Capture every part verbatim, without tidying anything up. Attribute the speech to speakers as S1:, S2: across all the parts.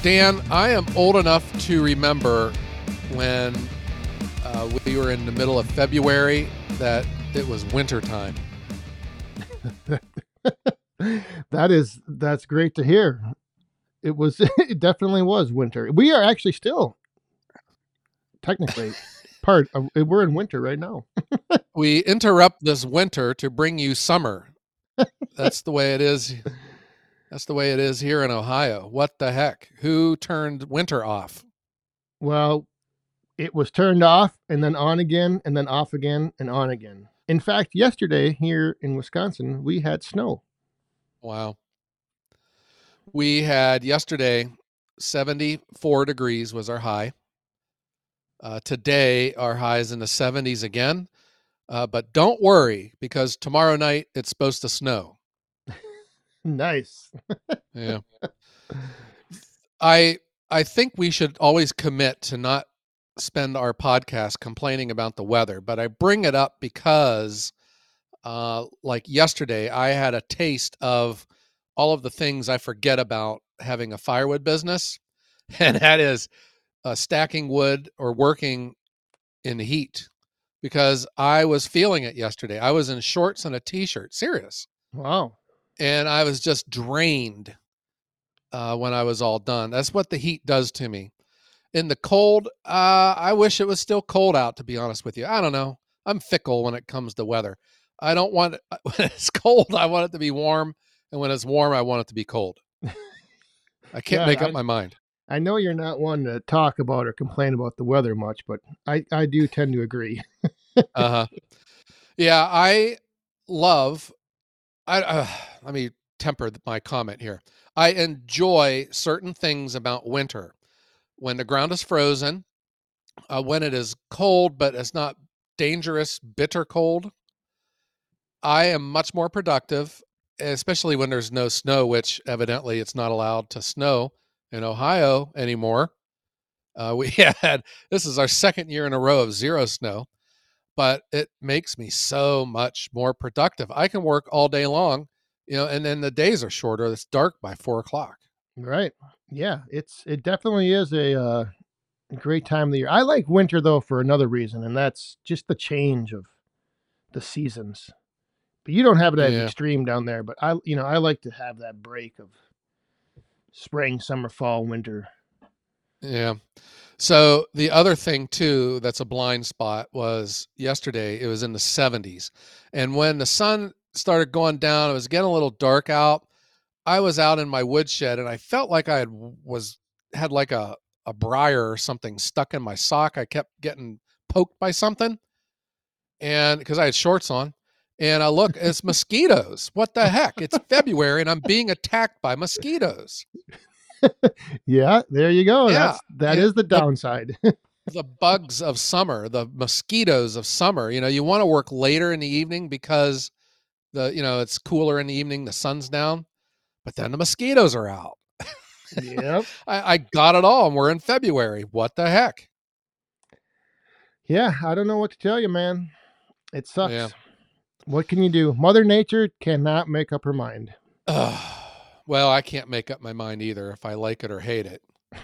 S1: Dan, I am old enough to remember when uh, we were in the middle of February that it was wintertime.
S2: that is that's great to hear. It was it definitely was winter. We are actually still technically part of we're in winter right now.
S1: We interrupt this winter to bring you summer. That's the way it is. That's the way it is here in Ohio. What the heck? Who turned winter off?
S2: Well, it was turned off and then on again and then off again and on again. In fact, yesterday here in Wisconsin, we had snow.
S1: Wow. We had yesterday seventy-four degrees was our high. Uh, today, our high is in the seventies again. Uh, but don't worry, because tomorrow night it's supposed to snow.
S2: Nice.
S1: Yeah. I I think we should always commit to not spend our podcast complaining about the weather, but I bring it up because uh, like yesterday, I had a taste of all of the things I forget about having a firewood business, and that is uh, stacking wood or working in the heat, because I was feeling it yesterday. I was in shorts and a t-shirt, serious.
S2: Wow.
S1: And I was just drained uh, when I was all done. That's what the heat does to me. In the cold, uh, I wish it was still cold out, to be honest with you. I don't know. I'm fickle when it comes to weather. I don't want it, when it's cold, I want it to be warm. And when it's warm, I want it to be cold. I can't
S2: Yeah,
S1: make up
S2: I,
S1: my mind.
S2: I know you're not one to talk about or complain about the weather much, but I, I do tend to agree.
S1: Uh-huh. Yeah, I love, I uh, let me temper my comment here. I enjoy certain things about winter. When the ground is frozen, uh, when it is cold, but it's not dangerous, bitter cold, I am much more productive, especially when there's no snow, which evidently it's not allowed to snow in Ohio anymore. Uh, we had, this is our second year in a row of zero snow, but it makes me so much more productive. I can work all day long, you know, and then the days are shorter. It's dark by four o'clock.
S2: Right. Yeah, it's it definitely is a uh, great time of the year. I like winter though for another reason, and that's just the change of the seasons. But you don't have it as
S1: Yeah.
S2: extreme down there, but I you know, I like to have that break of spring, summer, fall, winter.
S1: Yeah. So the other thing too that's a blind spot was yesterday it was in the seventies. And when the sun started going down, it was getting a little dark out. I was out in my woodshed and I felt like I had was had like a a briar or something stuck in my sock. I kept getting poked by something, and because I had shorts on, and I look, it's mosquitoes. What the heck? It's February and I'm being attacked by mosquitoes.
S2: Yeah, there you go.
S1: Yeah.
S2: That's that
S1: And
S2: is the
S1: the
S2: downside.
S1: the bugs of summer, the mosquitoes of summer. You know, you want to work later in the evening because the you know it's cooler in the evening, the sun's down, but then the mosquitoes are out.
S2: Yep.
S1: I, I got it all, and we're in February. What the heck?
S2: Yeah, I don't know what to tell you, man. It
S1: Yeah.
S2: sucks. What can you do? Mother Nature cannot make up her mind.
S1: Ugh. Well, I can't make up my mind either if I like it or hate it.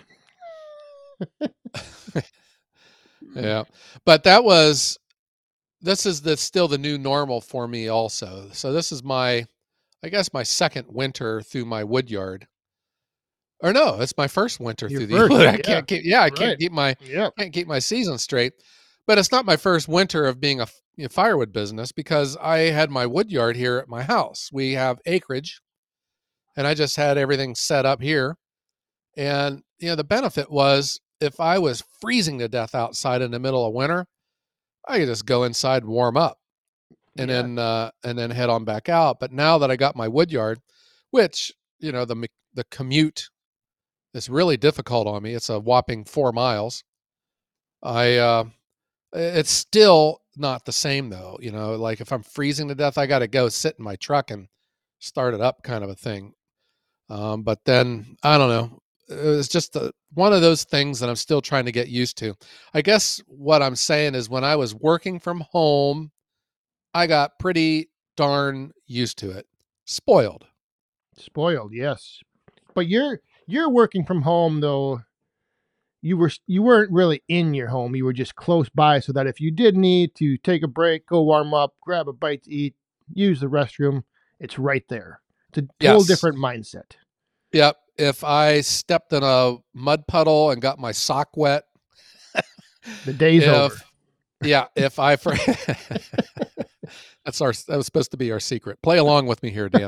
S1: Yeah. But that was this is the still the new normal for me also. So this is my I guess my second winter through my wood yard. Or no, it's my first winter
S2: Your
S1: through the
S2: first,
S1: wood. I
S2: yeah.
S1: can't keep yeah, I can't
S2: Right.
S1: keep my
S2: Yep.
S1: can't keep my season straight. But it's not my first winter of being a f- you know, firewood business because I had my wood yard here at my house. We have acreage and I just had everything set up here. And you know, the benefit was if I was freezing to death outside in the middle of winter, I could just go inside and warm up and
S2: Yeah.
S1: then uh, and then head on back out. But now that I got my wood yard, which you know the the commute is really difficult on me. It's a whopping four miles. I uh, it's still not the same though. You know, like if I'm freezing to death, I got to go sit in my truck and start it up, kind of a thing. Um, but then I don't know. It's just a, one of those things that I'm still trying to get used to. I guess what I'm saying is when I was working from home, I got pretty darn used to it. Spoiled.
S2: Spoiled, yes. But you're You're working from home though. You were you weren't really in your home. You were just close by, so that if you did need to take a break, go warm up, grab a bite to eat, use the restroom, it's right there. It's a total
S1: Yes.
S2: different mindset.
S1: Yep. If I stepped in a mud puddle and got my sock wet,
S2: The day's
S1: if
S2: over.
S1: yeah, if I for that's our that was supposed to be our secret. Play along with me here, Dan.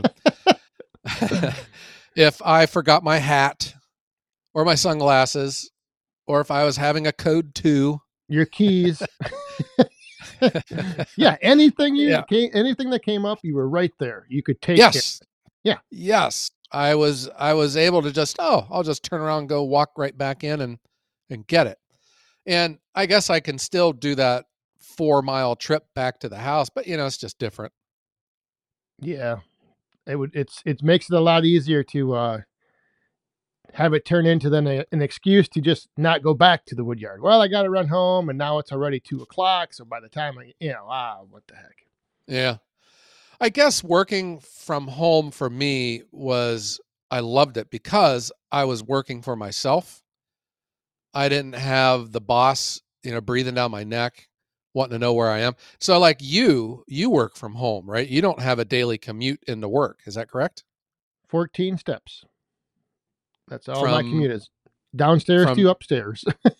S1: If I forgot my hat or my sunglasses, or if I was having a code two,
S2: Your keys. Yeah, anything you
S1: Yeah.
S2: came, anything that came up, you were right there. You could take care.
S1: yes,
S2: Yeah.
S1: yes, I was I was able to just oh, I'll just turn around, and go walk right back in and and get it. And I guess I can still do that four mile trip back to the house, but you know, it's just different.
S2: Yeah. It would it's it makes it a lot easier to uh have it turn into then a, an excuse to just not go back to the wood yard. Well, I got to run home, and now it's already two o'clock. So by the time I, you know, ah, what the heck?
S1: Yeah. I guess working from home for me was I loved it because I was working for myself. I didn't have the boss, you know, breathing down my neck, wanting to know where I am. So like you, you work from home, right? You don't have a daily commute into work. Is that correct?
S2: fourteen steps. That's all my
S1: From
S2: commute is. Downstairs
S1: from
S2: to upstairs.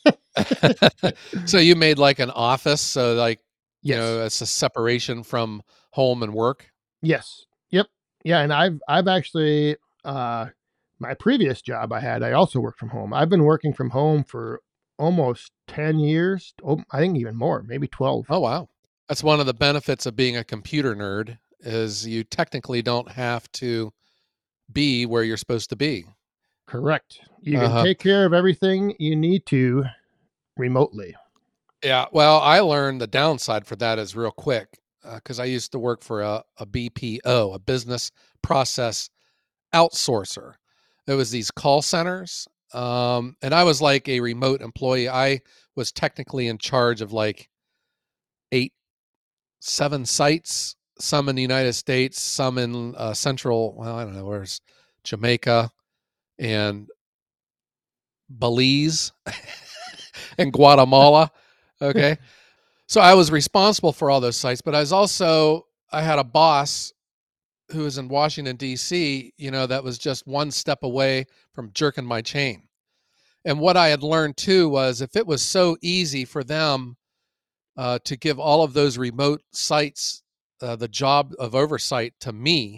S1: so you made like an office, so like, you
S2: Yes.
S1: know, it's a separation from home and work.
S2: Yes. Yep. Yeah, and I've I've actually uh my previous job I had, I also worked from home. I've been working from home for almost ten years. Oh, I think even more, maybe twelve.
S1: Oh wow. That's one of the benefits of being a computer nerd is you technically don't have to be where you're supposed to be.
S2: Correct. You can
S1: Uh-huh.
S2: take care of everything you need to remotely.
S1: Yeah. Well, I learned the downside for that is real quick because I used to work for a, a B P O, a business process outsourcer. There was these call centers, um, and I was like a remote employee. I was technically in charge of like eight, seven sites, some in the United States, some in uh, Central. Well, I don't know where's Jamaica and Belize and Guatemala. Okay. So I was responsible for all those sites, but I was also, I had a boss who was in Washington, D C, you know, that was just one step away from jerking my chain. And what I had learned too was if it was so easy for them uh, to give all of those remote sites uh, the job of oversight to me,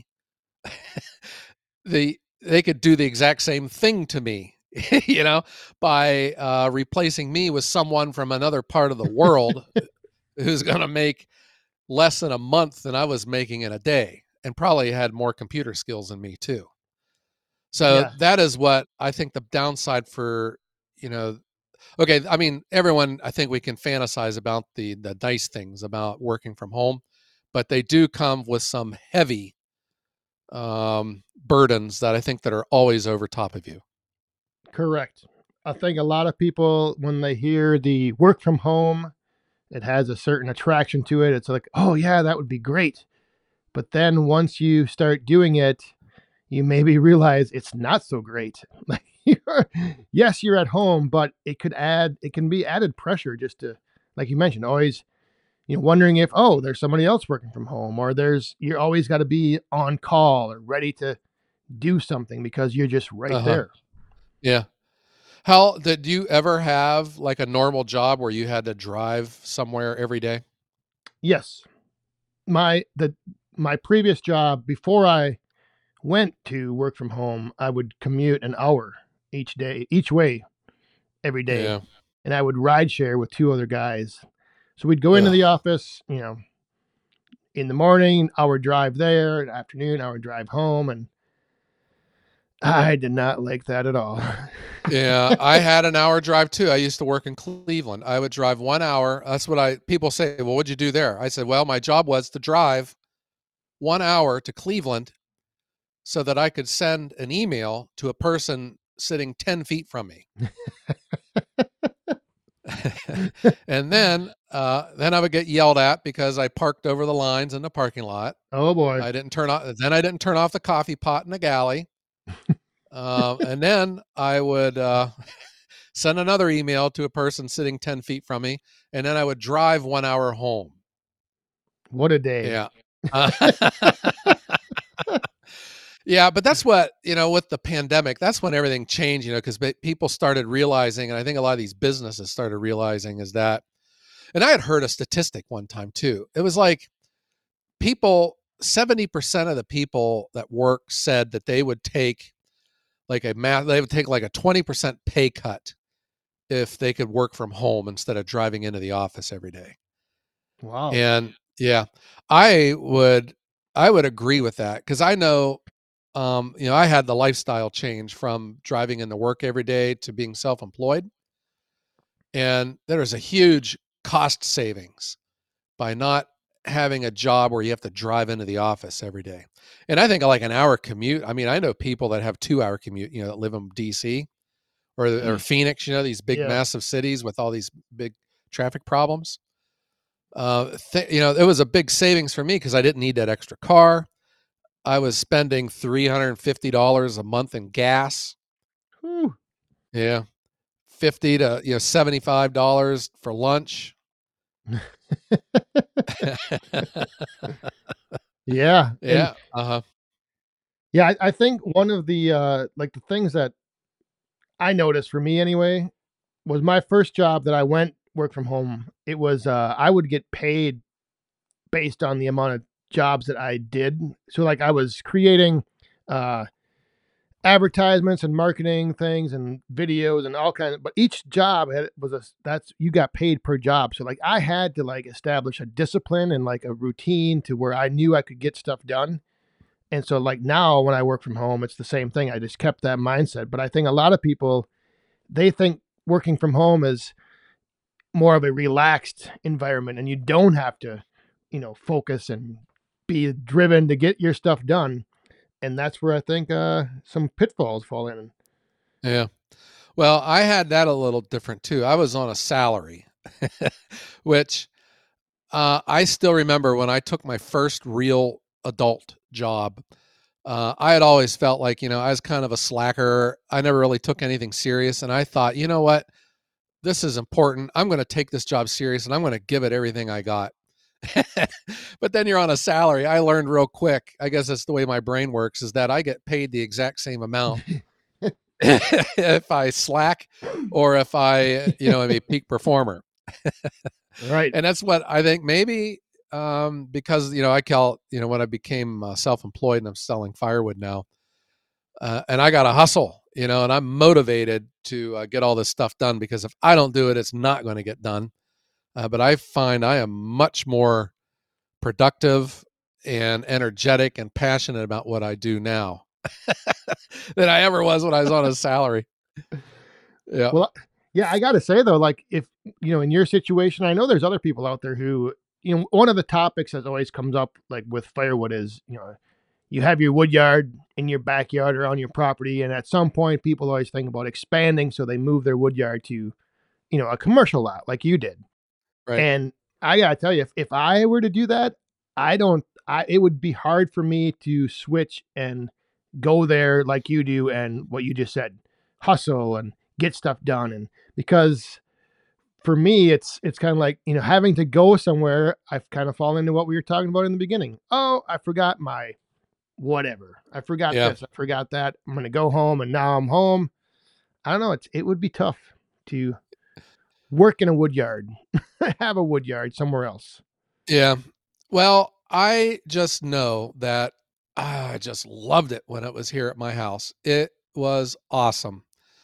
S1: the they could do the exact same thing to me, you know, by uh, replacing me with someone from another part of the world who's going to make less than a month than I was making in a day and probably had more computer skills than me too. So
S2: Yeah,
S1: that is what I think the downside for, you know, okay, I mean, everyone, I think we can fantasize about the the nice things about working from home, but they do come with some heavy um, burdens that I think that are always over top of you.
S2: correct. I think a lot of people, when they hear the work from home, it has a certain attraction to it. It's like, oh, yeah, that would be great. But then once you start doing it, you maybe realize it's not so great. Like, you're, yes, you're at home, but it could add, it can be added pressure just to, like you mentioned, always, you know, wondering if, oh, there's somebody else working from home, or there's, you're always got to be on call or ready to do something because you're just right
S1: Uh-huh.
S2: there.
S1: Yeah. How did you ever have like a normal job where you had to drive somewhere every day?
S2: Yes. My, the, my previous job before I went to work from home, I would commute an hour each day, each way, every day.
S1: Yeah.
S2: And I would ride share with two other guys. So we'd go into the
S1: Ugh.
S2: office, you know, in the morning, hour drive there, in the afternoon, hour drive home. And I did not like that at all.
S1: Yeah, I had an hour drive too. I used to work in Cleveland. I would drive one hour. That's what I people say, well, what'd you do there? I said, well, my job was to drive one hour to Cleveland so that I could send an email to a person sitting ten feet from me. And then uh, then I would get yelled at because I parked over the lines in the parking lot.
S2: Oh boy.
S1: I didn't turn off then I didn't turn off the coffee pot in the galley. Uh, and then I would uh, send another email to a person sitting ten feet from me, and then I would drive one hour home.
S2: What a day.
S1: Yeah. Uh, yeah, but that's what, you know, with the pandemic, that's when everything changed, you know, because people started realizing, and I think a lot of these businesses started realizing is that, and I had heard a statistic one time too. It was like people, seventy percent of the people that work said that they would take like a math, they would take like a twenty percent pay cut if they could work from home instead of driving into the office every day.
S2: Wow.
S1: And yeah, I would, I would agree with that because I know, um, you know, I had the lifestyle change from driving into work every day to being self-employed. And there was a huge cost savings by not having a job where you have to drive into the office every day. And I think like an hour commute, I mean, I know people that have two hour commute, you know, that live in D C or, or Phoenix, you know, these big,
S2: Yeah.
S1: massive cities with all these big traffic problems. Uh, th- you know, it was a big savings for me because I didn't need that extra car. I was spending three hundred fifty dollars a month in gas.
S2: Whew.
S1: Yeah. fifty to, you know, seventy-five dollars for lunch.
S2: Yeah. And
S1: Yeah. Uh-huh.
S2: yeah, I, I think one of the uh like the things that I noticed for me anyway was my first job that I went work from home. It was uh I would get paid based on the amount of jobs that I did. So like I was creating uh advertisements and marketing things and videos and all kinds of, but each job had was a that's you got paid per job. So like I had to like establish a discipline and like a routine to where I knew I could get stuff done. And so like now when I work from home, it's the same thing. I just kept that mindset. But I think a lot of people they think working from home is more of a relaxed environment and you don't have to, you know, focus and be driven to get your stuff done. And that's where I think uh some pitfalls fall in.
S1: Yeah. Well, I had that a little different too. I was on a salary, which uh, I still remember when I took my first real adult job. Uh, I had always felt like, you know, I was kind of a slacker. I never really took anything serious. And I thought, you know what? This is important. I'm going to take this job serious and I'm going to give it everything I got. But then you're on a salary. I learned real quick. I guess that's the way my brain works is that I get paid the exact same amount if I slack or if I, you know, am a peak performer.
S2: Right.
S1: And that's what I think maybe um, because, you know, I call, you know, when I became uh, self-employed and I'm selling firewood now uh, and I got to hustle, you know, and I'm motivated to uh, get all this stuff done because if I don't do it, it's not going to get done. Uh, but I find I am much more productive and energetic and passionate about what I do now than I ever was when I was on a salary. Yeah.
S2: Well, yeah, I got to say though, like if you know, in your situation, I know there's other people out there who, you know, one of the topics that always comes up like with firewood is, you know, you have your wood yard in your backyard or on your property, and at some point, people always think about expanding, so they move their wood yard to, you know, a commercial lot like you did.
S1: Right.
S2: And I gotta tell you, if, if I were to do that, I don't. I it would be hard for me to switch and go there like you do, and what you just said, hustle and get stuff done, and because for me, it's it's kind of like you know having to go somewhere. I've kind of fallen into what we were talking about in the beginning. Oh, I forgot my whatever. I forgot
S1: Yeah.
S2: this. I forgot that. I'm gonna go home, and now I'm home. I don't know. It's it would be tough to work in a wood yard, have a wood yard somewhere else.
S1: Yeah. Well, I just know that ah, I just loved it when it was here at my house. It was awesome.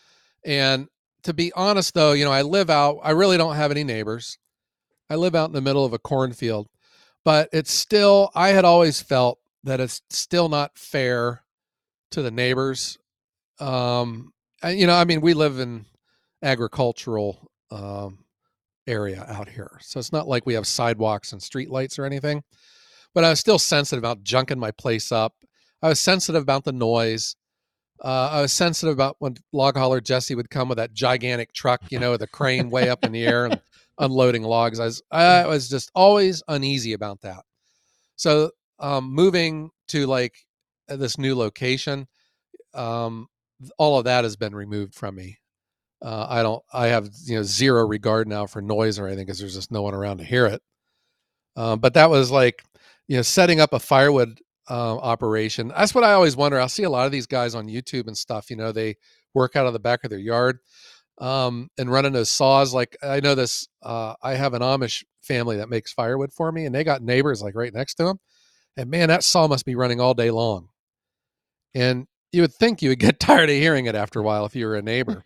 S1: And to be honest, though, you know, I live out, I really don't have any neighbors. I live out in the middle of a cornfield, but it's still, I had always felt that it's still not fair to the neighbors. Um, and, you know, I mean, we live in agricultural um, area out here. So it's not like we have sidewalks and street lights or anything, but I was still sensitive about junking my place up. I was sensitive about the noise. Uh, I was sensitive about when log hauler Jesse would come with that gigantic truck, you know, with a crane way up in the air and unloading logs. I was, I was just always uneasy about that. So um, moving to like this new location, um, all of that has been removed from me. Uh, I don't, I have, you know, zero regard now for noise or anything because there's just no one around to hear it. Um, but that was like, you know, setting up a firewood uh, operation. That's what I always wonder. I'll see a lot of these guys on YouTube and stuff, you know, they work out of the back of their yard um, and running those saws. Like I know this, uh, I have an Amish family that makes firewood for me, and they got neighbors like right next to them. And man, that saw must be running all day long. And you would think you would get tired of hearing it after a while if you were a neighbor.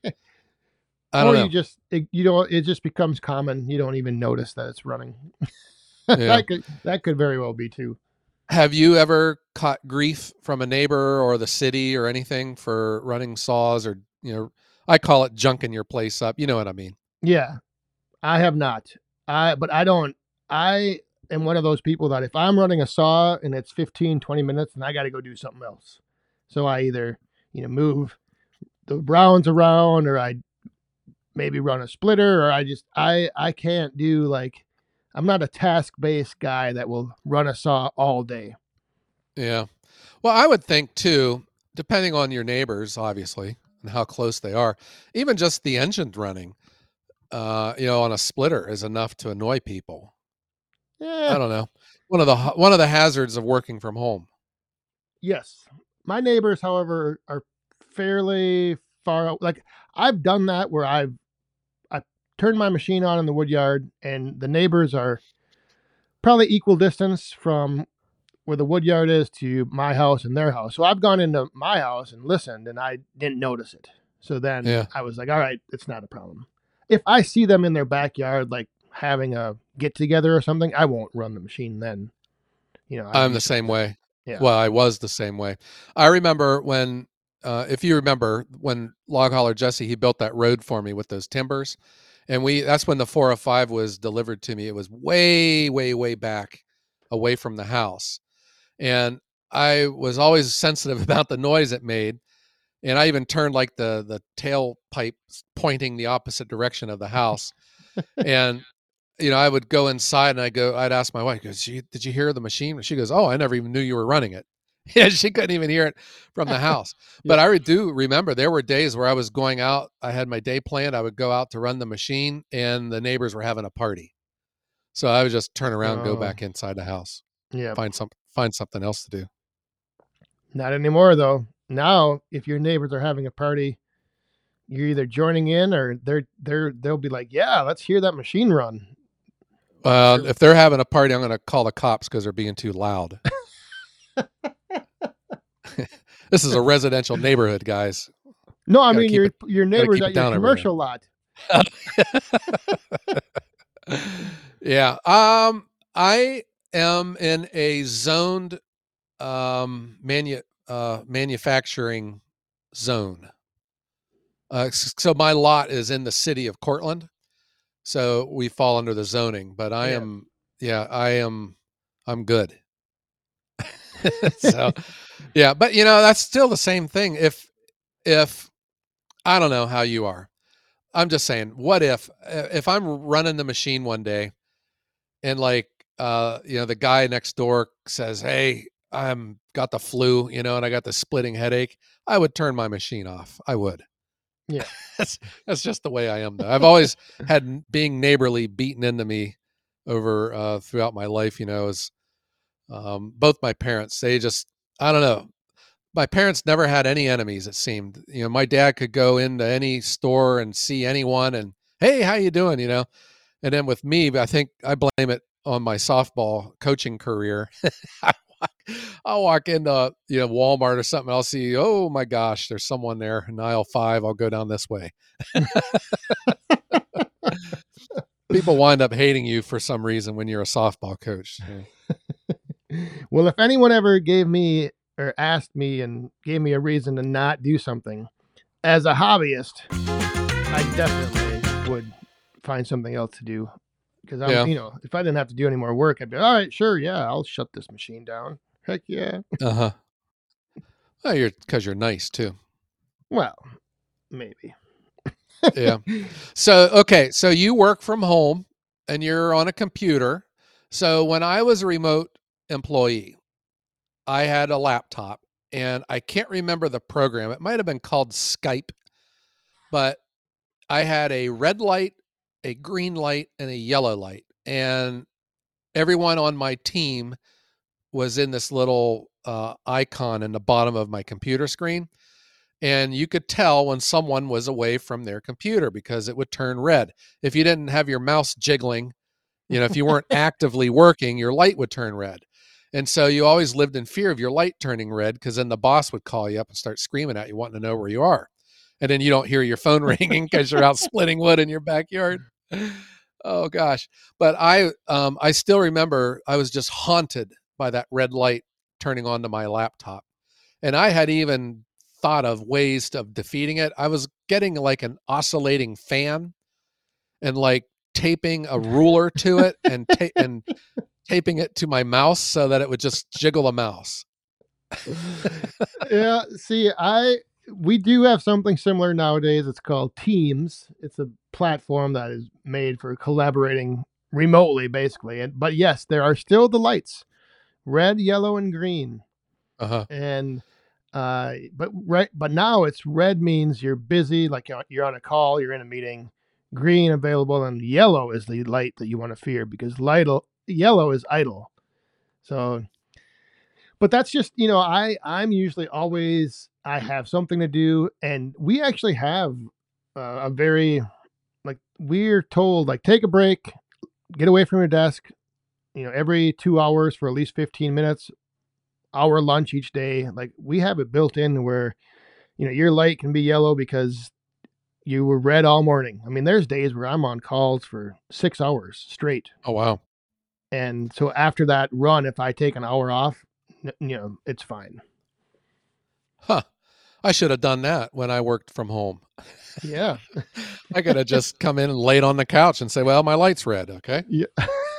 S1: I don't
S2: or
S1: know.
S2: you just it, you know it just becomes common. You don't even notice that it's running.
S1: Yeah.
S2: that could that could very well be too.
S1: Have you ever caught grief from a neighbor or the city or anything for running saws or, you know, I call it junking your place up. You know what I mean?
S2: Yeah, I have not. I but I don't. I am one of those people that if I'm running a saw and it's fifteen, twenty minutes, and I got to go do something else. So I either you know move the rounds around, or I maybe run a splitter, or I just I I can't do like I'm not a task based guy that will run a saw all day.
S1: Yeah. Well, I would think too, depending on your neighbors, obviously, and how close they are, even just the engine running, uh, you know, on a splitter is enough to annoy people.
S2: Yeah.
S1: I don't know. One of the one of the hazards of working from home.
S2: Yes. My neighbors, however, are fairly far out. Like I've done that where I've I turned my machine on in the wood yard, and the neighbors are probably equal distance from where the wood yard is to my house and their house. So I've gone into my house and listened, and I didn't notice it. So then
S1: Yeah.
S2: I was like, all right, it's not a problem. If I see them in their backyard, like having a get together or something, I won't run the machine then. You know, I'd
S1: I'm
S2: be
S1: the same way.
S2: Yeah.
S1: Well, I was the same way. I remember when, uh, if you remember when Log Hauler Jesse, he built that road for me with those timbers. And we, that's when the four oh five was delivered to me. It was way, way, way back away from the house. And I was always sensitive about the noise it made. And I even turned like the, the tailpipe pointing the opposite direction of the house. And you know, I would go inside and I go, I'd ask my wife, goes, did you hear the machine? She goes, oh, I never even knew you were running it. Yeah, she couldn't even hear it from the house.
S2: Yeah.
S1: But I do remember there were days where I was going out. I had my day planned. I would go out to run the machine, and the neighbors were having a party. So I would just turn around, and go
S2: Oh.
S1: back inside the house,
S2: Yeah.
S1: find some, find something else to do.
S2: Not anymore, though. Now, if your neighbors are having a party, you're either joining in or they're they're they'll be like, yeah, let's hear that machine run.
S1: Uh,
S2: Sure.
S1: if they're having a party, I'm going to call the cops because they're being too loud. This is a residential neighborhood, guys.
S2: No, I
S1: Gotta
S2: mean
S1: keep
S2: your
S1: it-
S2: your neighbors
S1: keep it
S2: at your
S1: down over
S2: commercial lot.
S1: Yeah. Um, I am in a zoned um manu- uh manufacturing zone. Uh, s- so my lot is in the city of Cortland. So we fall under the zoning, but I
S2: Yeah.
S1: am yeah, I am I'm good. So yeah, but you know, that's still the same thing. If if I don't know how you are. I'm just saying, what if if I'm running the machine one day and like uh you know the guy next door says, "Hey, I'm got the flu, you know, and I got the splitting headache," I would turn my machine off. I would.
S2: Yeah.
S1: That's that's just the way I am though. I've always had n- being neighborly beaten into me over uh throughout my life, you know, as um both my parents, they just I don't know. My parents never had any enemies, it seemed. You know, my dad could go into any store and see anyone and, "Hey, how you doing?" You know? And then with me, I think I blame it on my softball coaching career. I walk, I'll walk into, you know, Walmart or something. I'll see, oh my gosh, there's someone there in aisle five. I'll go down this way. People wind up hating you for some reason when you're a softball coach. Yeah.
S2: Well, if anyone ever gave me or asked me and gave me a reason to not do something as a hobbyist, I definitely would find something else to do. Because I'm,
S1: Yeah.
S2: you know, if I didn't have to do any more work, I'd be all right, sure, yeah, I'll shut this machine down. Heck yeah.
S1: Uh huh. Well, you're because you're nice too.
S2: Well, maybe.
S1: Yeah. So, okay. So you work from home and you're on a computer. So when I was a remote employee, I had a laptop and I can't remember the program. It might have been called Skype, but I had a red light, a green light, and a yellow light. And everyone on my team was in this little uh, icon in the bottom of my computer screen. And you could tell when someone was away from their computer because it would turn red. If you didn't have your mouse jiggling, you know, if you weren't actively working, your light would turn red. And so you always lived in fear of your light turning red because then the boss would call you up and start screaming at you, wanting to know where you are. And then you don't hear your phone ringing because you're out splitting wood in your backyard. Oh gosh. But I um, I still remember I was just haunted by that red light turning onto my laptop. And I had even thought of ways of defeating it. I was getting like an oscillating fan and like taping a ruler to it and ta- and taping it to my mouse so that it would just jiggle the mouse.
S2: Yeah, see, I we do have something similar nowadays. It's called Teams. It's a platform that is made for collaborating remotely, basically. And but yes, there are still the lights, red, yellow, and green.
S1: Uh-huh.
S2: And uh, but right, but now it's red means you're busy, like you're you're on a call, you're in a meeting. Green available, and yellow is the light that you want to fear because light yellow is idle. So, but that's just, you know, I I'm usually always I have something to do, and we actually have uh, a very like we're told like take a break, get away from your desk, you know, every two hours for at least fifteen minutes, hour lunch each day. Like we have it built in where, you know, your light can be yellow because you were red all morning. I mean, there's days where I'm on calls for six hours straight.
S1: Oh, wow.
S2: And so after that run, if I take an hour off, you know, it's fine.
S1: Huh. I should have done that when I worked from home.
S2: Yeah.
S1: I could have just come in and laid on the couch and say, well, my light's red. Okay.
S2: Yeah.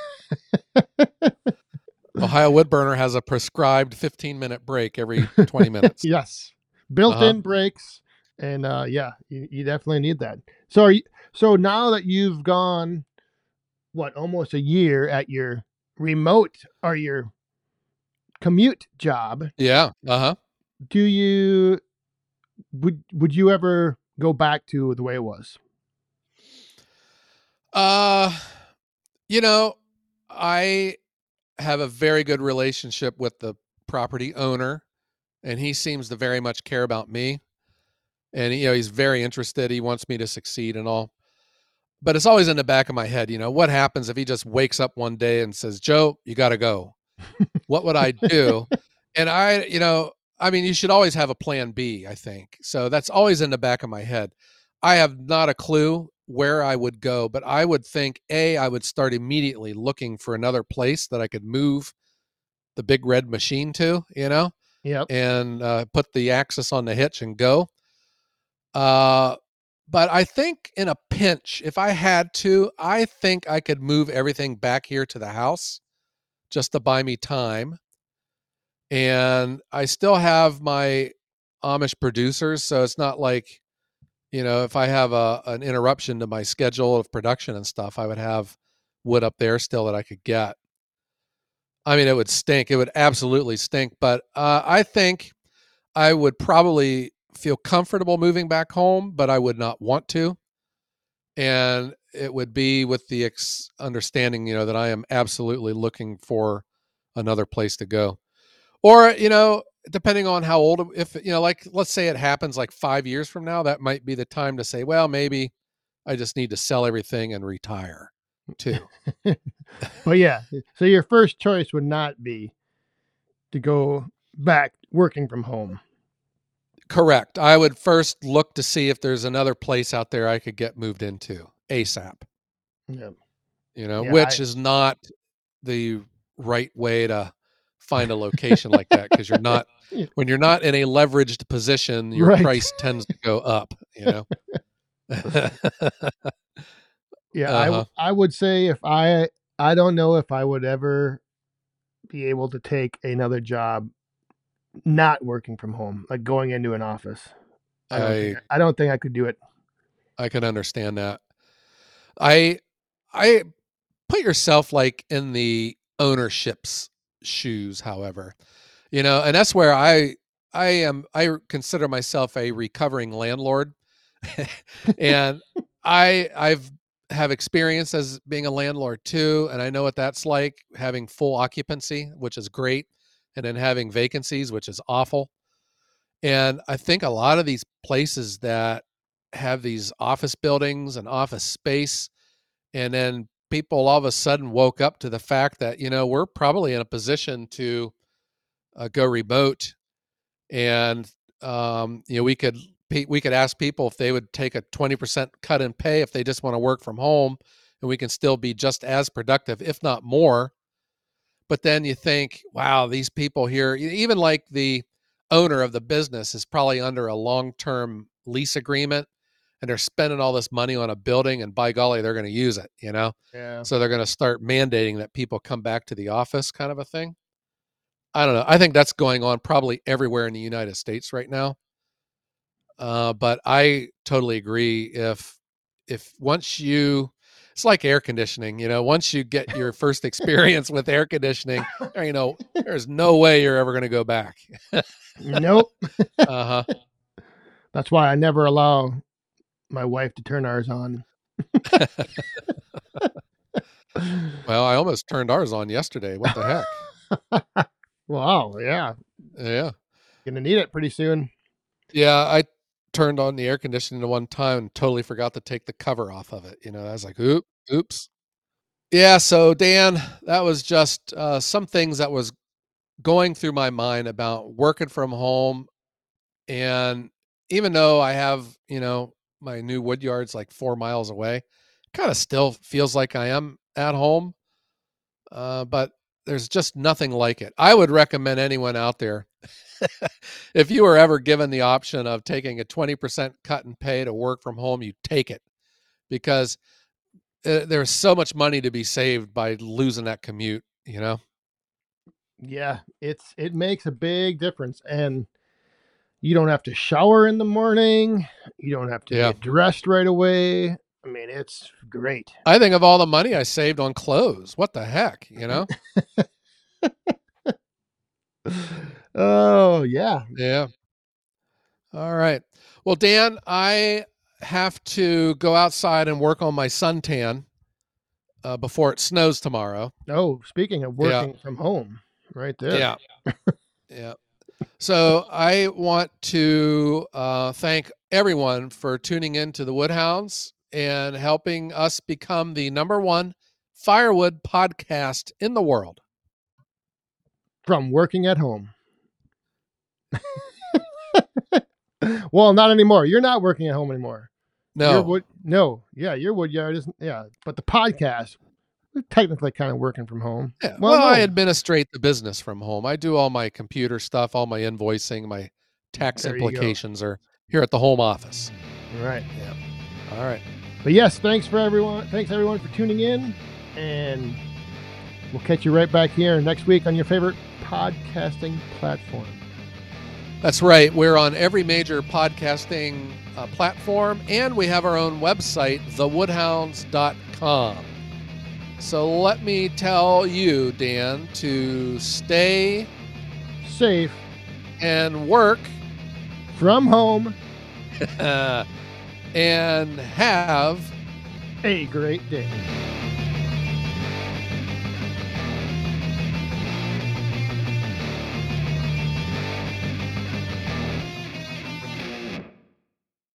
S1: Ohio Woodburner has a prescribed fifteen minute break every twenty minutes.
S2: Yes. Built in uh-huh. breaks. And uh, yeah, you, you definitely need that. So are you, so now that you've gone, what, almost a year at your remote or your commute job?
S1: Yeah. Uh huh.
S2: Do you would would you ever go back to the way it was?
S1: Uh, you know, I have a very good relationship with the property owner, and he seems to very much care about me. And, you know, he's very interested. He wants me to succeed and all. But it's always in the back of my head, you know, what happens if he just wakes up one day and says, Joe, you got to go? What would I do? And I, you know, I mean, you should always have a plan B, I think. So that's always in the back of my head. I have not a clue where I would go, but I would think, A, I would start immediately looking for another place that I could move the big red machine to, you know,
S2: yep.
S1: and uh, put the axis on the hitch and go. Uh, but I think in a pinch, if I had to, I think I could move everything back here to the house just to buy me time. And I still have my Amish producers, so it's not like, you know, if I have a an interruption to my schedule of production and stuff, I would have wood up there still that I could get. I mean, it would stink. It would absolutely stink. But uh, I think I would probably feel comfortable moving back home, but I would not want to. And it would be with the ex- understanding, you know, that I am absolutely looking for another place to go. Or, you know, depending on how old, if, you know, like, let's say it happens like five years from now, that might be the time to say, well, maybe I just need to sell everything and retire too.
S2: But yeah, so your first choice would not be to go back working from home.
S1: Correct. I would first look to see if there's another place out there I could get moved into ASAP.
S2: Yeah.
S1: You know,
S2: yeah,
S1: which
S2: I...
S1: is not the right way to find a location like that, because you're not, when you're not in a leveraged position, your
S2: right.
S1: price tends to go up, you know?
S2: Yeah, uh-huh. I I would say if I I don't know if I would ever be able to take another job not working from home, like going into an office. I don't I, think I don't think I could do it.
S1: I can understand that. I I put yourself like in the ownership's shoes, however. You know, and that's where I I am I consider myself a recovering landlord. And I I've have experience as being a landlord too, and I know what that's like, having full occupancy, which is great, and then having vacancies, which is awful. And I think a lot of these places that have these office buildings and office space, and then people all of a sudden woke up to the fact that, you know, we're probably in a position to uh, go remote, and um, you know, we could we could ask people if they would take a twenty percent cut in pay if they just want to work from home, and we can still be just as productive, if not more. But then you think, wow, these people here, e- even like the owner of the business is probably under a long-term lease agreement, and they're spending all this money on a building, and by golly, they're going to use it, you know?
S2: Yeah.
S1: So they're going to start mandating that people come back to the office, kind of a thing. I don't know. I think that's going on probably everywhere in the United States right now. Uh, but I totally agree. If if once you, it's like air conditioning, you know, once you get your first experience with air conditioning, you know, there's no way you're ever going to go back.
S2: Nope.
S1: Uh huh.
S2: That's why I never allow my wife to turn ours on.
S1: Well, I almost turned ours on yesterday. What the heck?
S2: Wow, yeah.
S1: Yeah.
S2: Gonna need it pretty soon.
S1: Yeah. I turned on the air conditioning at one time and totally forgot to take the cover off of it. You know, I was like, oop, oops. Yeah. So, Dan, that was just uh, some things that was going through my mind about working from home. And even though I have, you know, my new wood yard's like four miles away, kind of still feels like I am at home. Uh, but there's just nothing like it. I would recommend anyone out there, if you were ever given the option of taking a twenty percent cut in pay to work from home, you take it, because uh, there's so much money to be saved by losing that commute, you know?
S2: Yeah, it's it makes a big difference. And you don't have to shower in the morning. You don't have to
S1: Yeah.
S2: get dressed right away. I mean, it's great.
S1: I think of all the money I saved on clothes. What the heck, you know?
S2: Oh, yeah.
S1: Yeah. All right. Well, Dan, I have to go outside and work on my suntan uh, before it snows tomorrow.
S2: Oh, speaking of
S1: Yeah.
S2: working from home, right there.
S1: Yeah. Yeah. So I want to uh, thank everyone for tuning in to the Woodhounds and helping us become the number one firewood podcast in the world.
S2: From working at home. Well, not anymore. You're not working at home anymore. Your
S1: No,
S2: wood, no, yeah, your wood yard isn't. Yeah, but the podcast, we're technically kind of working from home.
S1: yeah.
S2: Well,
S1: Well,
S2: no.
S1: I administrate the business from home. I do all my computer stuff, all my invoicing, my tax
S2: There you go.
S1: implications are here at the home office.
S2: Right.
S1: Yeah. All right.
S2: But yes, thanks for everyone. Thanks everyone for tuning in, and we'll catch you right back here next week on your favorite podcasting platform.
S1: That's right. We're on every major podcasting uh, platform, and we have our own website, the woodhounds dot com. So let me tell you, Dan, to stay
S2: Safe
S1: and work
S2: from home.
S1: and have
S2: A great day.